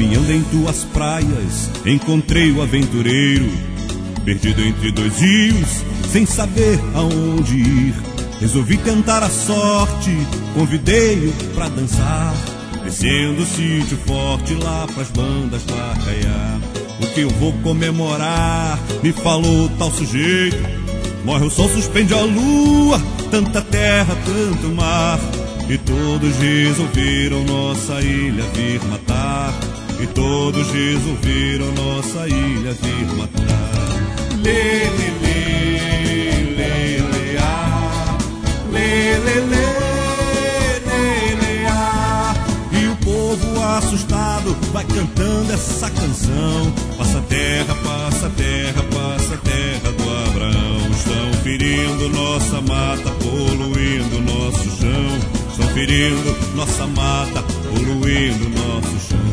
Caminhando em tuas praias, encontrei o aventureiro, perdido entre dois rios, sem saber aonde ir. Resolvi tentar a sorte, convidei-o pra dançar, descendo o sítio forte lá pras bandas bacaiar. O que eu vou comemorar, me falou tal sujeito, morre o sol, suspende a lua, tanta terra, tanto mar. E todos resolveram nossa ilha vir matar, e todos resolveram nossa ilha vir matar. Lê, lê, lê, lê, lê, ah, lê, lê, lê, lê, lê, ah. E o povo assustado vai cantando essa canção. Passa terra, passa terra, passa terra do Abraão. Estão ferindo nossa mata, poluindo nosso chão. Estão ferindo nossa mata, poluindo nosso chão.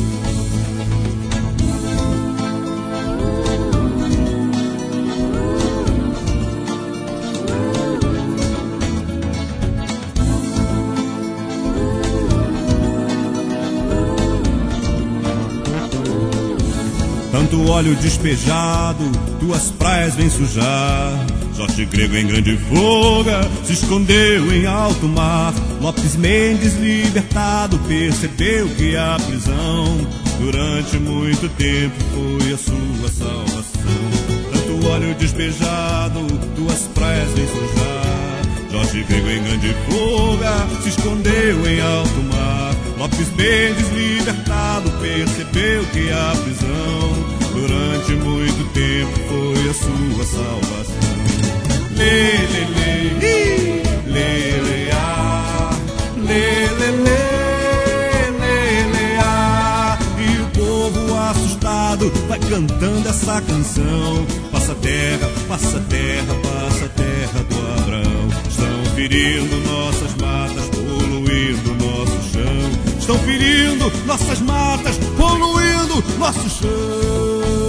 Tanto óleo despejado, tuas praias vêm sujar. Jorge Grego em grande fuga se escondeu em alto mar. Lopes Mendes libertado percebeu que a prisão durante muito tempo foi a sua salvação. Tanto óleo despejado, tuas praias vêm sujar. Jorge Grego em grande fuga se escondeu em alto mar. Lopes Mendes libertado percebeu que a prisão durante muito tempo foi a sua salvação. Lê, lê, lê, lê, lê, ah, lê, lê, lê, lê, lê, ah. E o povo assustado vai cantando essa canção. Passa terra, passa terra, passa terra do Abraão. Estão ferindo nossas matas, poluindo nosso chão. Estão ferindo nossas matas, poluindo nosso chão.